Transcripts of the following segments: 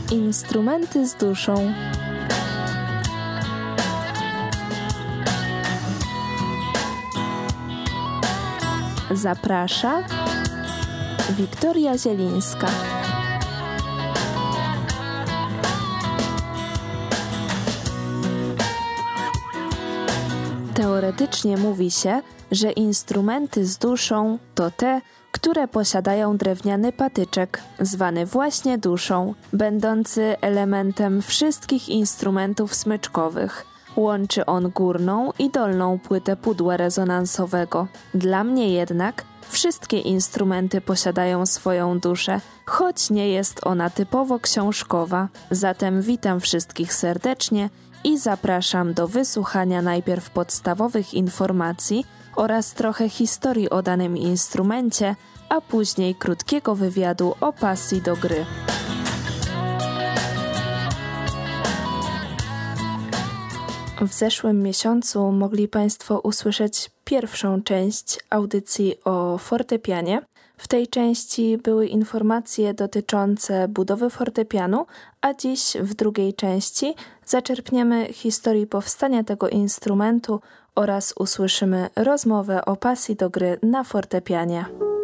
Instrumenty z duszą. Zaprasza Wiktoria Zielińska. Teoretycznie mówi się, że instrumenty z duszą to te, które posiadają drewniany patyczek, zwany właśnie duszą, będący elementem wszystkich instrumentów smyczkowych. Łączy on górną i dolną płytę pudła rezonansowego. Dla mnie jednak wszystkie instrumenty posiadają swoją duszę, choć nie jest ona typowo książkowa. Zatem witam wszystkich serdecznie i zapraszam do wysłuchania najpierw podstawowych informacji oraz trochę historii o danym instrumencie, a później krótkiego wywiadu o pasji do gry. W zeszłym miesiącu mogli Państwo usłyszeć pierwszą część audycji o fortepianie. W tej części były informacje dotyczące budowy fortepianu, a dziś w drugiej części zaczerpniemy historii powstania tego instrumentu oraz usłyszymy rozmowę o pasji do gry na fortepianie.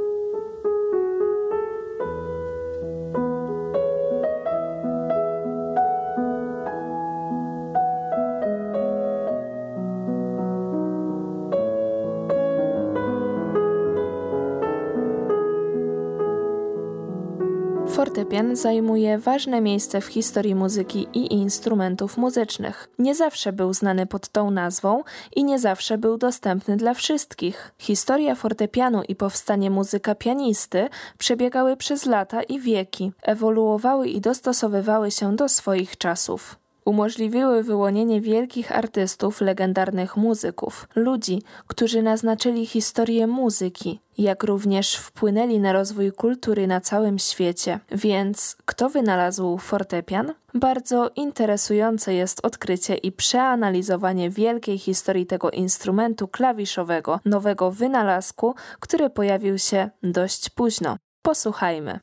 Fortepian zajmuje ważne miejsce w historii muzyki i instrumentów muzycznych. Nie zawsze był znany pod tą nazwą i nie zawsze był dostępny dla wszystkich. Historia fortepianu i powstanie muzyka pianisty przebiegały przez lata i wieki, ewoluowały i dostosowywały się do swoich czasów. Umożliwiły wyłonienie wielkich artystów, legendarnych muzyków, ludzi, którzy naznaczyli historię muzyki, jak również wpłynęli na rozwój kultury na całym świecie. Więc kto wynalazł fortepian? Bardzo interesujące jest odkrycie i przeanalizowanie wielkiej historii tego instrumentu klawiszowego, nowego wynalazku, który pojawił się dość późno. Posłuchajmy.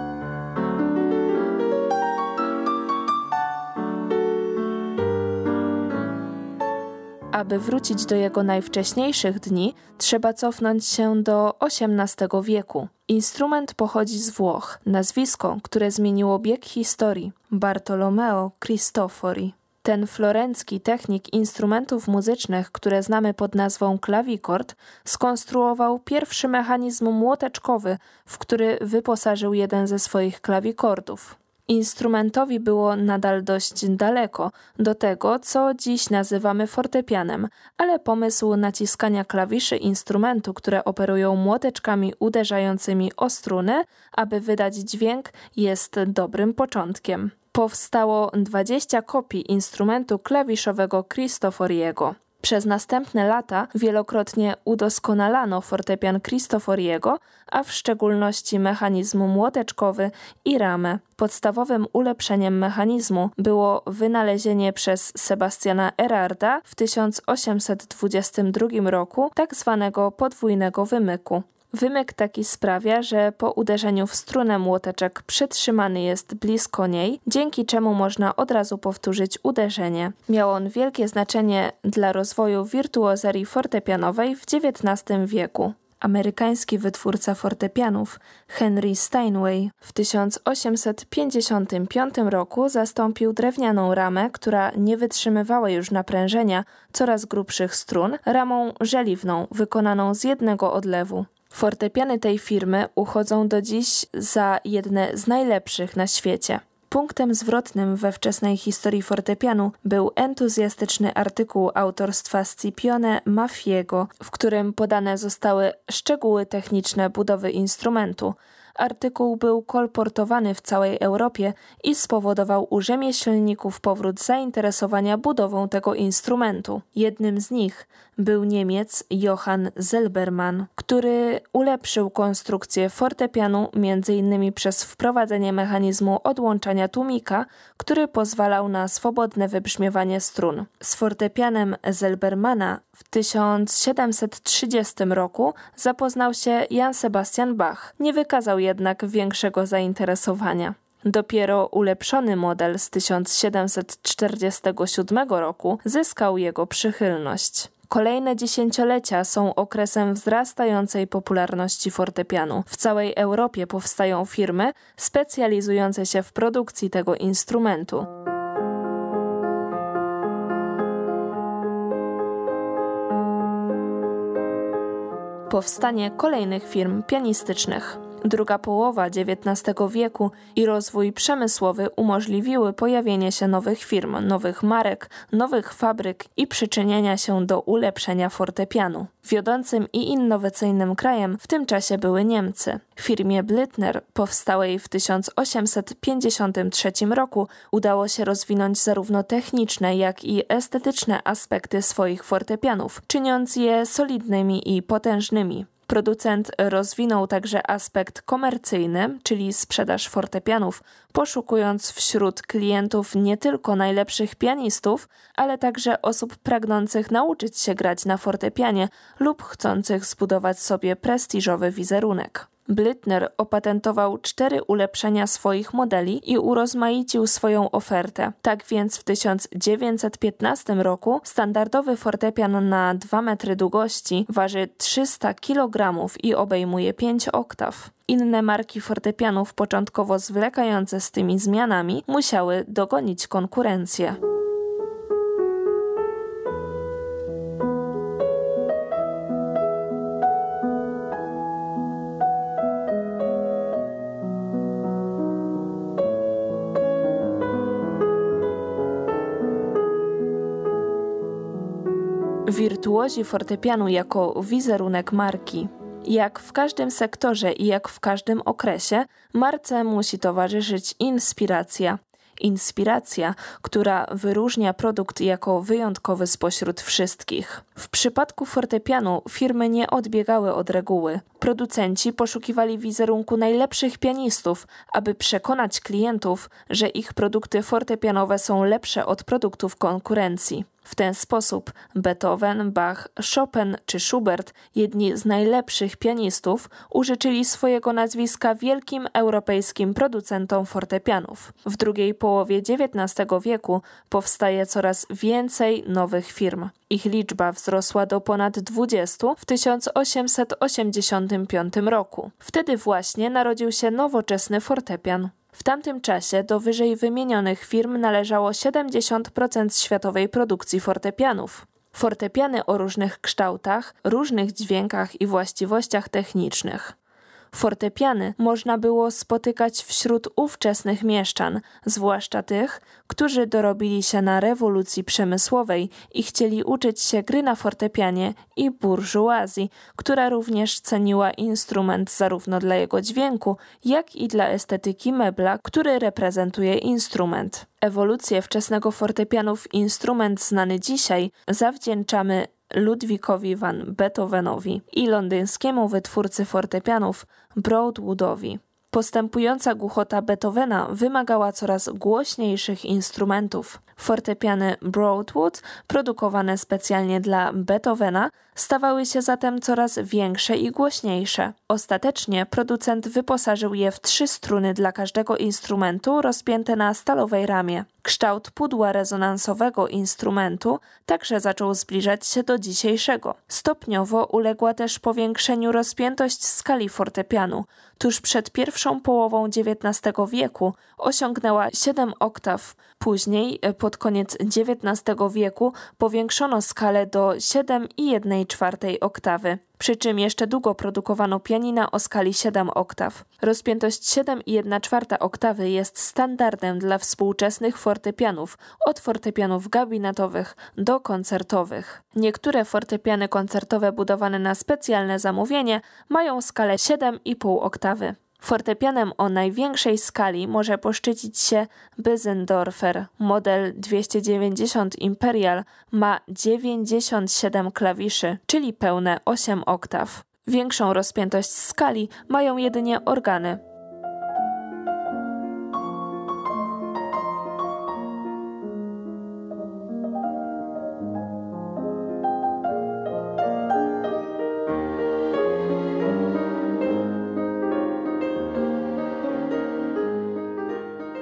Aby wrócić do jego najwcześniejszych dni, trzeba cofnąć się do XVIII wieku. Instrument pochodzi z Włoch. Nazwisko, które zmieniło bieg historii, Bartolomeo Cristofori. Ten florencki technik instrumentów muzycznych, które znamy pod nazwą klawikord, skonstruował pierwszy mechanizm młoteczkowy, w który wyposażył jeden ze swoich klawikordów. Instrumentowi było nadal dość daleko do tego, co dziś nazywamy fortepianem, ale pomysł naciskania klawiszy instrumentu, które operują młoteczkami uderzającymi o struny, aby wydać dźwięk, jest dobrym początkiem. Powstało 20 kopii instrumentu klawiszowego Cristoforiego. Przez następne lata wielokrotnie udoskonalano fortepian Cristoforiego, a w szczególności mechanizm młoteczkowy i ramę. Podstawowym ulepszeniem mechanizmu było wynalezienie przez Sebastiana Erarda w 1822 roku tzw. podwójnego wymyku. Wymyk taki sprawia, że po uderzeniu w strunę młoteczek przytrzymany jest blisko niej, dzięki czemu można od razu powtórzyć uderzenie. Miał on wielkie znaczenie dla rozwoju wirtuozerii fortepianowej w XIX wieku. Amerykański wytwórca fortepianów Henry Steinway w 1855 roku zastąpił drewnianą ramę, która nie wytrzymywała już naprężenia coraz grubszych strun, ramą żeliwną wykonaną z jednego odlewu. Fortepiany tej firmy uchodzą do dziś za jedne z najlepszych na świecie. Punktem zwrotnym we wczesnej historii fortepianu był entuzjastyczny artykuł autorstwa Scipione Maffiego, w którym podane zostały szczegóły techniczne budowy instrumentu. Artykuł był kolportowany w całej Europie i spowodował u rzemieślników powrót zainteresowania budową tego instrumentu. Jednym z nich był Niemiec Johann Zelbermann, który ulepszył konstrukcję fortepianu m.in. przez wprowadzenie mechanizmu odłączania tłumika, który pozwalał na swobodne wybrzmiewanie strun. Z fortepianem Zelbermana w 1730 roku zapoznał się Jan Sebastian Bach. Nie wykazał jednak większego zainteresowania. Dopiero ulepszony model z 1747 roku zyskał jego przychylność. Kolejne dziesięciolecia są okresem wzrastającej popularności fortepianu. W całej Europie powstają firmy specjalizujące się w produkcji tego instrumentu. Powstanie kolejnych firm pianistycznych. Druga połowa XIX wieku i rozwój przemysłowy umożliwiły pojawienie się nowych firm, nowych marek, nowych fabryk i przyczynienia się do ulepszenia fortepianu. Wiodącym i innowacyjnym krajem w tym czasie były Niemcy. Firmie Blüthner, powstałej w 1853 roku, udało się rozwinąć zarówno techniczne, jak i estetyczne aspekty swoich fortepianów, czyniąc je solidnymi i potężnymi. Producent rozwinął także aspekt komercyjny, czyli sprzedaż fortepianów, poszukując wśród klientów nie tylko najlepszych pianistów, ale także osób pragnących nauczyć się grać na fortepianie lub chcących zbudować sobie prestiżowy wizerunek. Blüthner opatentował 4 ulepszenia swoich modeli i urozmaicił swoją ofertę. Tak więc w 1915 roku standardowy fortepian na 2 metry długości waży 300 kg i obejmuje 5 oktaw. Inne marki fortepianów, początkowo zwlekające z tymi zmianami, musiały dogonić konkurencję. Wirtuozi fortepianu jako wizerunek marki. Jak w każdym sektorze i jak w każdym okresie, marce musi towarzyszyć inspiracja. Inspiracja, która wyróżnia produkt jako wyjątkowy spośród wszystkich. W przypadku fortepianu firmy nie odbiegały od reguły. Producenci poszukiwali wizerunku najlepszych pianistów, aby przekonać klientów, że ich produkty fortepianowe są lepsze od produktów konkurencji. W ten sposób Beethoven, Bach, Chopin czy Schubert, jedni z najlepszych pianistów, użyczyli swojego nazwiska wielkim europejskim producentom fortepianów. W drugiej połowie XIX wieku powstaje coraz więcej nowych firm. Ich liczba wzrosła do ponad 20 w 1885 roku. Wtedy właśnie narodził się nowoczesny fortepian. W tamtym czasie do wyżej wymienionych firm należało 70% światowej produkcji fortepianów. Fortepiany o różnych kształtach, różnych dźwiękach i właściwościach technicznych. Fortepiany można było spotykać wśród ówczesnych mieszczan, zwłaszcza tych, którzy dorobili się na rewolucji przemysłowej i chcieli uczyć się gry na fortepianie, i burżuazji, która również ceniła instrument zarówno dla jego dźwięku, jak i dla estetyki mebla, który reprezentuje instrument. Ewolucję wczesnego fortepianu w instrument znany dzisiaj zawdzięczamy Ludwikowi van Beethovenowi i londyńskiemu wytwórcy fortepianów Broadwoodowi. Postępująca głuchota Beethovena wymagała coraz głośniejszych instrumentów. Fortepiany Broadwood, produkowane specjalnie dla Beethovena, stawały się zatem coraz większe i głośniejsze. Ostatecznie producent wyposażył je w 3 struny dla każdego instrumentu rozpięte na stalowej ramie. Kształt pudła rezonansowego instrumentu także zaczął zbliżać się do dzisiejszego. Stopniowo uległa też powiększeniu rozpiętość skali fortepianu. Tuż przed pierwszą połową XIX wieku osiągnęła 7 oktaw. Później, pod koniec XIX wieku, powiększono skalę do 7,1/4 oktawy. Przy czym jeszcze długo produkowano pianina o skali 7 oktaw. Rozpiętość 7,1/4 oktawy jest standardem dla współczesnych fortepianów, od fortepianów gabinetowych do koncertowych. Niektóre fortepiany koncertowe budowane na specjalne zamówienie mają skalę 7,5 oktawy. Fortepianem o największej skali może poszczycić się Bösendorfer. Model 290 Imperial ma 97 klawiszy, czyli pełne 8 oktaw. Większą rozpiętość skali mają jedynie organy.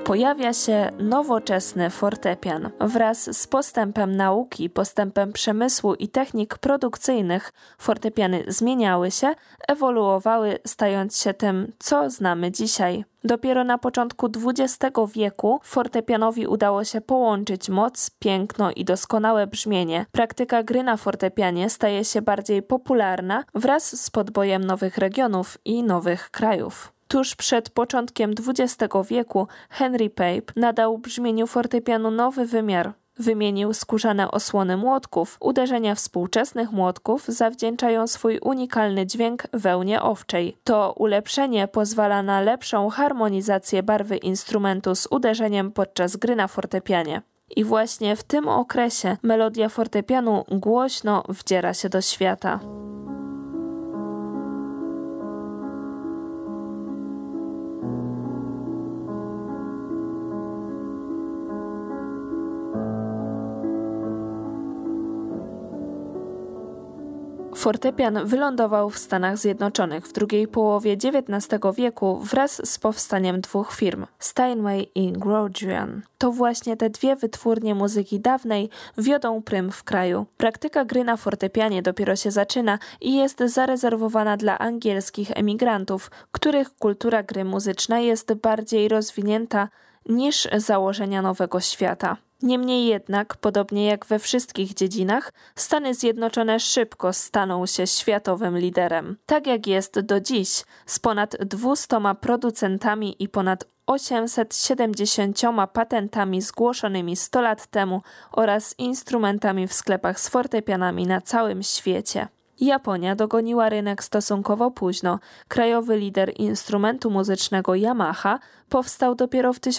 Pojawia się nowoczesny fortepian. Wraz z postępem nauki, postępem przemysłu i technik produkcyjnych fortepiany zmieniały się, ewoluowały, stając się tym, co znamy dzisiaj. Dopiero na początku XX wieku fortepianowi udało się połączyć moc, piękno i doskonałe brzmienie. Praktyka gry na fortepianie staje się bardziej popularna wraz z podbojem nowych regionów i nowych krajów. Tuż przed początkiem XX wieku Henry Pape nadał brzmieniu fortepianu nowy wymiar. Wymienił skórzane osłony młotków. Uderzenia współczesnych młotków zawdzięczają swój unikalny dźwięk wełnie owczej. To ulepszenie pozwala na lepszą harmonizację barwy instrumentu z uderzeniem podczas gry na fortepianie. I właśnie w tym okresie melodia fortepianu głośno wdziera się do świata. Fortepian wylądował w Stanach Zjednoczonych w drugiej połowie XIX wieku wraz z powstaniem dwóch firm, Steinway i Gurdjieff. To właśnie te dwie wytwórnie muzyki dawnej wiodą prym w kraju. Praktyka gry na fortepianie dopiero się zaczyna i jest zarezerwowana dla angielskich emigrantów, których kultura gry muzyczna jest bardziej rozwinięta niż założenia Nowego Świata. Niemniej jednak, podobnie jak we wszystkich dziedzinach, Stany Zjednoczone szybko staną się światowym liderem. Tak jak jest do dziś, z ponad 200 producentami i ponad 870 patentami zgłoszonymi 100 lat temu oraz instrumentami w sklepach z fortepianami na całym świecie. Japonia dogoniła rynek stosunkowo późno. Krajowy lider instrumentu muzycznego Yamaha powstał dopiero w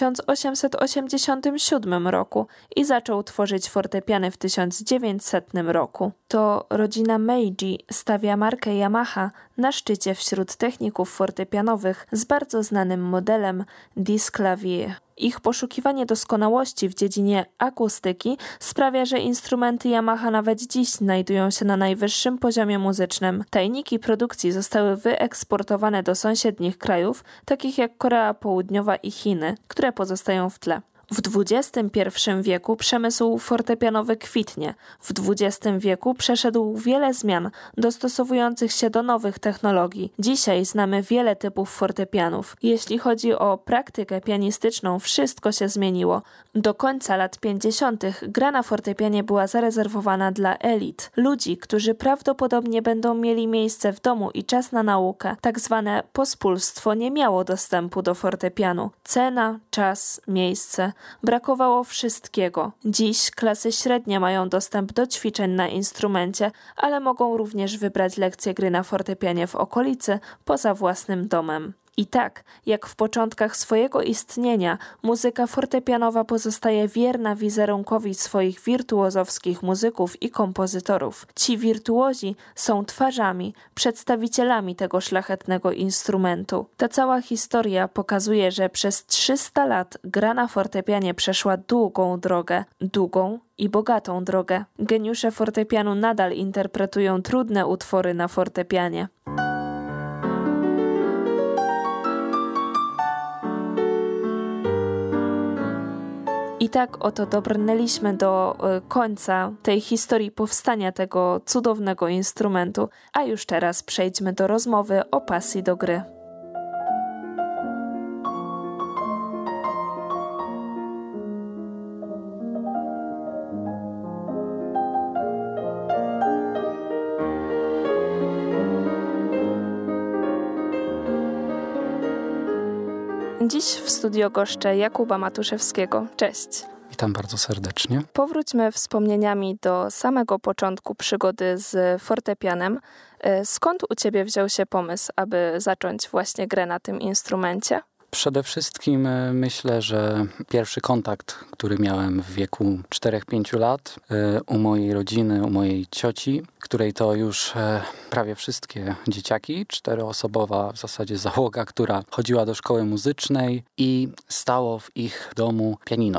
1887 roku i zaczął tworzyć fortepiany w 1900 roku. To rodzina Meiji stawia markę Yamaha na szczycie wśród techników fortepianowych z bardzo znanym modelem Disclavier. Ich poszukiwanie doskonałości w dziedzinie akustyki sprawia, że instrumenty Yamaha nawet dziś znajdują się na najwyższym poziomie muzycznym. Tajniki produkcji zostały wyeksportowane do sąsiednich krajów, takich jak Korea Południowa i Chiny, które pozostają w tle. W XXI wieku przemysł fortepianowy kwitnie. W XX wieku przeszedł wiele zmian, dostosowujących się do nowych technologii. Dzisiaj znamy wiele typów fortepianów. Jeśli chodzi o praktykę pianistyczną, wszystko się zmieniło. Do końca lat 50. gra na fortepianie była zarezerwowana dla elit, ludzi, którzy prawdopodobnie będą mieli miejsce w domu i czas na naukę. Tak zwane pospólstwo nie miało dostępu do fortepianu. Cena, czas, miejsce. Brakowało wszystkiego. Dziś klasy średnie mają dostęp do ćwiczeń na instrumencie, ale mogą również wybrać lekcje gry na fortepianie w okolicy, poza własnym domem. I tak, jak w początkach swojego istnienia, muzyka fortepianowa pozostaje wierna wizerunkowi swoich wirtuozowskich muzyków i kompozytorów. Ci wirtuozi są twarzami, przedstawicielami tego szlachetnego instrumentu. Ta cała historia pokazuje, że przez 300 lat gra na fortepianie przeszła długą i bogatą drogę. Geniusze fortepianu nadal interpretują trudne utwory na fortepianie. I tak oto dobrnęliśmy do końca tej historii powstania tego cudownego instrumentu, a już teraz przejdźmy do rozmowy o pasji do gry. Dziś w studio goszczę Jakuba Matuszewskiego. Cześć. Witam bardzo serdecznie. Powróćmy wspomnieniami do samego początku przygody z fortepianem. Skąd u Ciebie wziął się pomysł, aby zacząć właśnie grę na tym instrumencie? Przede wszystkim myślę, że pierwszy kontakt, który miałem w wieku 4-5 lat u mojej rodziny, u mojej cioci, której to już prawie wszystkie dzieciaki, 4-osobowa w zasadzie załoga, która chodziła do szkoły muzycznej i stało w ich domu pianino.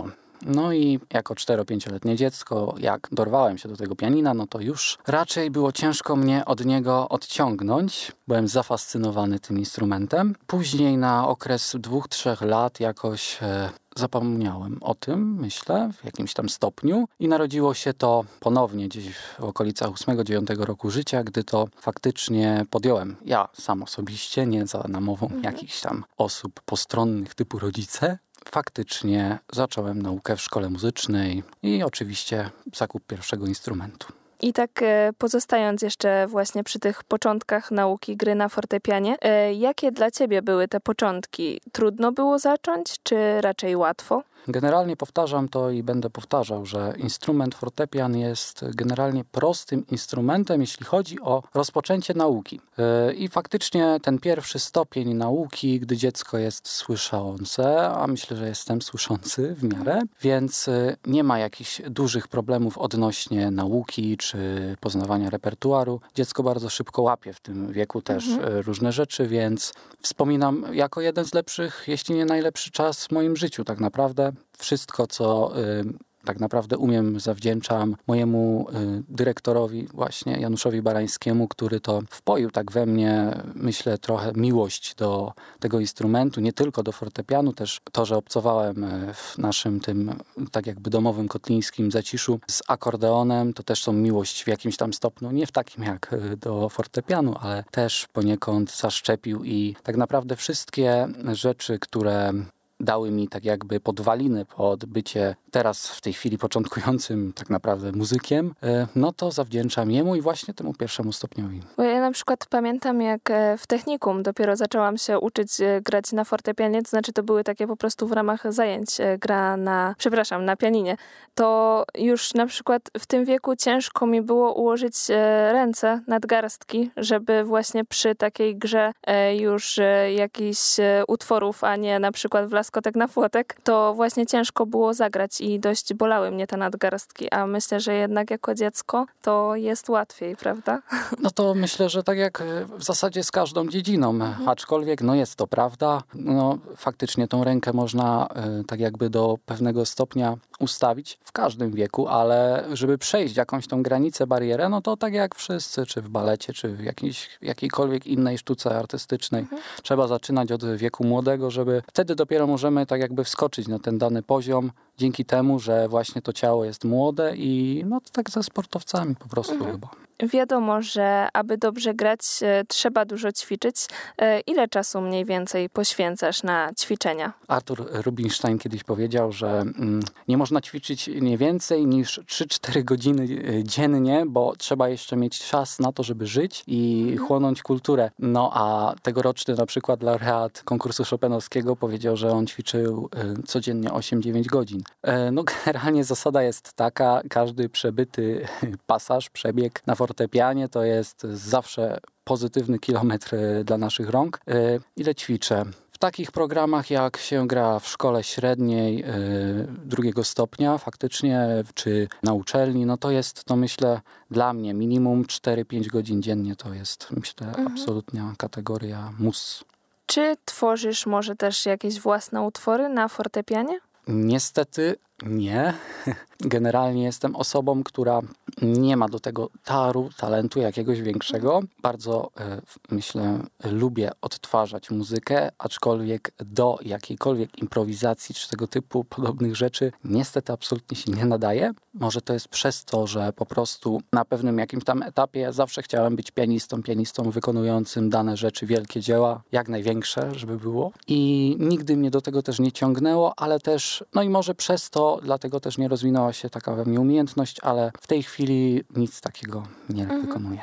No i jako 4-5-letnie dziecko, jak dorwałem się do tego pianina, no to już raczej było ciężko mnie od niego odciągnąć. Byłem zafascynowany tym instrumentem. Później na okres 2-3 lat jakoś zapomniałem o tym, myślę, w jakimś tam stopniu i narodziło się to ponownie gdzieś w okolicach 8-9 roku życia, gdy to faktycznie podjąłem. Ja sam osobiście, nie za namową jakichś tam osób postronnych typu rodzice. Faktycznie zacząłem naukę w szkole muzycznej i oczywiście zakup pierwszego instrumentu. I tak pozostając jeszcze właśnie przy tych początkach nauki gry na fortepianie, jakie dla ciebie były te początki? Trudno było zacząć, czy raczej łatwo? Generalnie powtarzam to i będę powtarzał, że instrument fortepian jest generalnie prostym instrumentem, jeśli chodzi o rozpoczęcie nauki. I faktycznie ten pierwszy stopień nauki, gdy dziecko jest słyszące, a myślę, że jestem słyszący w miarę, więc nie ma jakichś dużych problemów odnośnie nauki czy poznawania repertuaru. Dziecko bardzo szybko łapie w tym wieku też różne rzeczy, więc wspominam jako jeden z lepszych, jeśli nie najlepszy czas w moim życiu tak naprawdę. Wszystko, co tak naprawdę umiem, zawdzięczam mojemu dyrektorowi właśnie, Januszowi Barańskiemu, który to wpoił tak we mnie, myślę, trochę miłość do tego instrumentu, nie tylko do fortepianu, też to, że obcowałem w naszym tym tak jakby domowym kotlińskim zaciszu z akordeonem, to też tą miłość w jakimś tam stopniu, nie w takim jak do fortepianu, ale też poniekąd zaszczepił i tak naprawdę wszystkie rzeczy, które dały mi tak jakby podwaliny pod bycie teraz w tej chwili początkującym tak naprawdę muzykiem, no to zawdzięczam jemu i właśnie temu pierwszemu stopniowi. Bo ja na przykład pamiętam, jak w technikum dopiero zaczęłam się uczyć grać na fortepianie, to znaczy to były takie po prostu w ramach zajęć gra na pianinie. To już na przykład w tym wieku ciężko mi było ułożyć ręce, nadgarstki, żeby właśnie przy takiej grze już jakichś utworów, a nie na przykład w Laskotek na Płotek, to właśnie ciężko było zagrać i dość bolały mnie te nadgarstki, a myślę, że jednak jako dziecko to jest łatwiej, prawda? No to myślę, że tak jak w zasadzie z każdą dziedziną, aczkolwiek no jest to prawda, no faktycznie tą rękę można tak jakby do pewnego stopnia ustawić w każdym wieku, ale żeby przejść jakąś tą granicę, barierę, no to tak jak wszyscy, czy w balecie, czy w jakiejkolwiek innej sztuce artystycznej, trzeba zaczynać od wieku młodego, żeby wtedy dopiero możemy tak jakby wskoczyć na ten dany poziom, dzięki temu, że właśnie to ciało jest młode i no to tak ze sportowcami po prostu chyba. Wiadomo, że aby dobrze grać, trzeba dużo ćwiczyć. Ile czasu mniej więcej poświęcasz na ćwiczenia? Artur Rubinstein kiedyś powiedział, że nie można ćwiczyć nie więcej niż 3-4 godziny dziennie, bo trzeba jeszcze mieć czas na to, żeby żyć i chłonąć kulturę. No a tegoroczny na przykład laureat konkursu chopinowskiego powiedział, że on ćwiczył codziennie 8-9 godzin. No generalnie zasada jest taka, każdy przebyty pasaż, przebieg na fortepianie to jest zawsze pozytywny kilometr dla naszych rąk. Ile ćwiczę? W takich programach jak się gra w szkole średniej drugiego stopnia faktycznie, czy na uczelni, no to jest to myślę dla mnie minimum 4-5 godzin dziennie to jest myślę absolutna kategoria mus. Czy tworzysz może też jakieś własne utwory na fortepianie? Niestety nie. Generalnie jestem osobą, która nie ma do tego talentu jakiegoś większego. Bardzo, myślę, lubię odtwarzać muzykę, aczkolwiek do jakiejkolwiek improwizacji czy tego typu podobnych rzeczy niestety absolutnie się nie nadaje. Może to jest przez to, że po prostu na pewnym jakimś tam etapie zawsze chciałem być pianistą wykonującym dane rzeczy, wielkie dzieła, jak największe, żeby było. I nigdy mnie do tego też nie ciągnęło, ale też, no i może przez to, dlatego też nie rozwinęła się taka we mnie umiejętność, ale w tej chwili nic takiego nie wykonuję.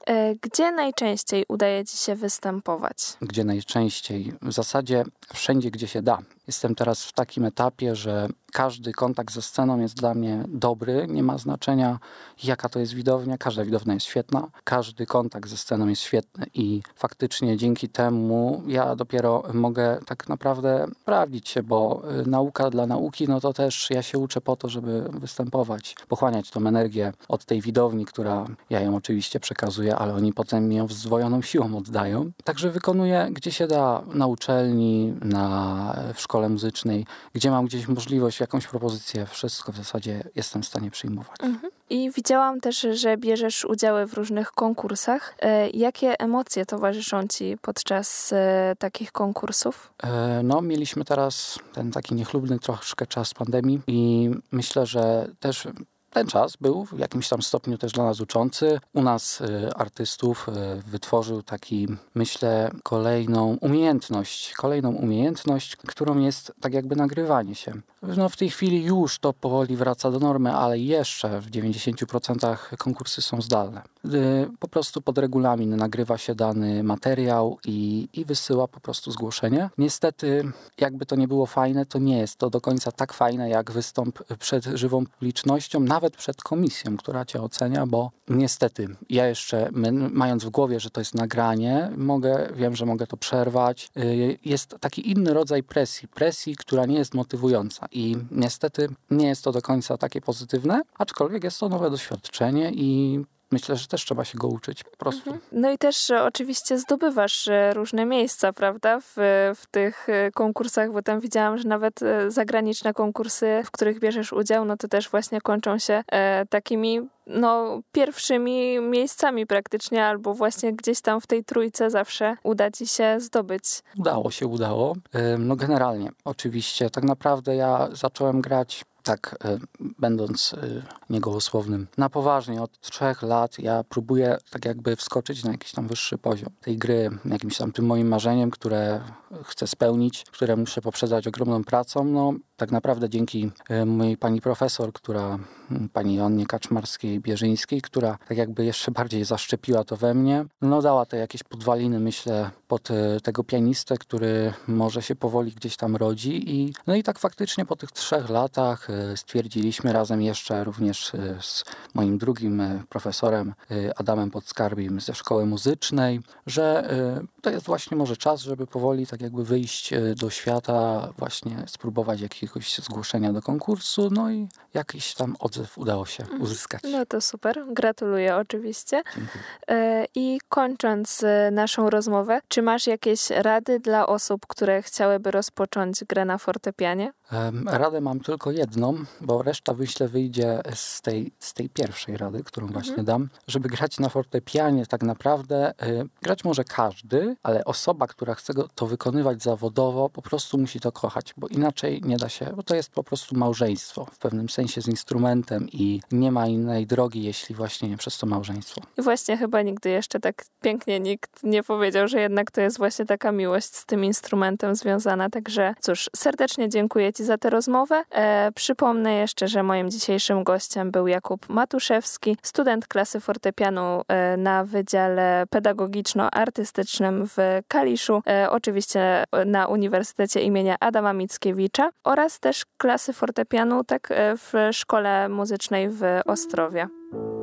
Gdzie najczęściej udaje ci się występować? Gdzie najczęściej? W zasadzie wszędzie, gdzie się da. Jestem teraz w takim etapie, że każdy kontakt ze sceną jest dla mnie dobry. Nie ma znaczenia, jaka to jest widownia. Każda widownia jest świetna. Każdy kontakt ze sceną jest świetny i faktycznie dzięki temu ja dopiero mogę tak naprawdę sprawdzić się, bo nauka dla nauki, no to też ja się uczę po to, żeby występować, pochłaniać tą energię od tej widowni, która, ja ją oczywiście przekazuję, ale oni potem mi ją z zdwojoną siłą oddają. Także wykonuję, gdzie się da, na uczelni, w szkole muzycznej, gdzie mam gdzieś możliwość jakąś propozycję, wszystko w zasadzie jestem w stanie przyjmować. I widziałam też, że bierzesz udziały w różnych konkursach. Jakie emocje towarzyszą ci podczas takich konkursów? No, mieliśmy teraz ten taki niechlubny troszkę czas pandemii i myślę, że też ten czas był w jakimś tam stopniu też dla nas uczący. U nas artystów wytworzył taki, myślę, kolejną umiejętność, którą jest tak jakby nagrywanie się. No w tej chwili już to powoli wraca do normy, ale jeszcze w 90% konkursy są zdalne. Po prostu pod regulamin nagrywa się dany materiał i wysyła po prostu zgłoszenie. Niestety, jakby to nie było fajne, to nie jest to do końca tak fajne, jak wystąp przed żywą publicznością, nawet przed komisją, która cię ocenia, bo niestety ja jeszcze, mając w głowie, że to jest nagranie, wiem, że mogę to przerwać. Jest taki inny rodzaj presji, która nie jest motywująca i niestety nie jest to do końca takie pozytywne, aczkolwiek jest to nowe doświadczenie i myślę, że też trzeba się go uczyć po prostu. No i też oczywiście zdobywasz różne miejsca, prawda, w tych konkursach, bo tam widziałam, że nawet zagraniczne konkursy, w których bierzesz udział, no to też właśnie kończą się takimi pierwszymi miejscami praktycznie, albo właśnie gdzieś tam w tej trójce zawsze uda ci się zdobyć. Udało. No generalnie, oczywiście, tak naprawdę ja zacząłem grać tak, będąc niegołosłownym, na poważnie od 3 lat ja próbuję tak jakby wskoczyć na jakiś tam wyższy poziom tej gry, jakimś tam tym moim marzeniem, które chcę spełnić, które muszę poprzedzać ogromną pracą. No tak naprawdę dzięki mojej pani profesor, pani Joannie Kaczmarskiej-Bierzyńskiej, która tak jakby jeszcze bardziej zaszczepiła to we mnie, no dała te jakieś podwaliny, myślę, pod tego pianistę, który może się powoli gdzieś tam rodzi i tak faktycznie po tych 3 latach stwierdziliśmy razem jeszcze również z moim drugim profesorem Adamem Podskarbim ze szkoły muzycznej, że to jest właśnie może czas, żeby powoli tak jakby wyjść do świata, właśnie spróbować jakiegoś zgłoszenia do konkursu, no i jakiś tam odzew udało się uzyskać. No to super, gratuluję oczywiście. Dziękuję. I kończąc naszą rozmowę, czy masz jakieś rady dla osób, które chciałyby rozpocząć grę na fortepianie? Radę mam tylko jedną, bo reszta myślę wyjdzie z tej pierwszej rady, którą właśnie dam. Żeby grać na fortepianie tak naprawdę grać może każdy, ale osoba, która chce to wykonywać zawodowo, po prostu musi to kochać, bo inaczej nie da się, bo to jest po prostu małżeństwo w pewnym sensie z instrumentem i nie ma innej drogi, jeśli właśnie nie przez to małżeństwo. I właśnie chyba nigdy jeszcze tak pięknie nikt nie powiedział, że jednak to jest właśnie taka miłość z tym instrumentem związana. Także cóż, serdecznie dziękuję Ci za tę rozmowę. Przypomnę jeszcze, że moim dzisiejszym gościem był Jakub Matuszewski, student klasy fortepianu na Wydziale Pedagogiczno-Artystycznym w Kaliszu, oczywiście na Uniwersytecie imienia Adama Mickiewicza oraz też klasy fortepianu w Szkole Muzycznej w Ostrowie.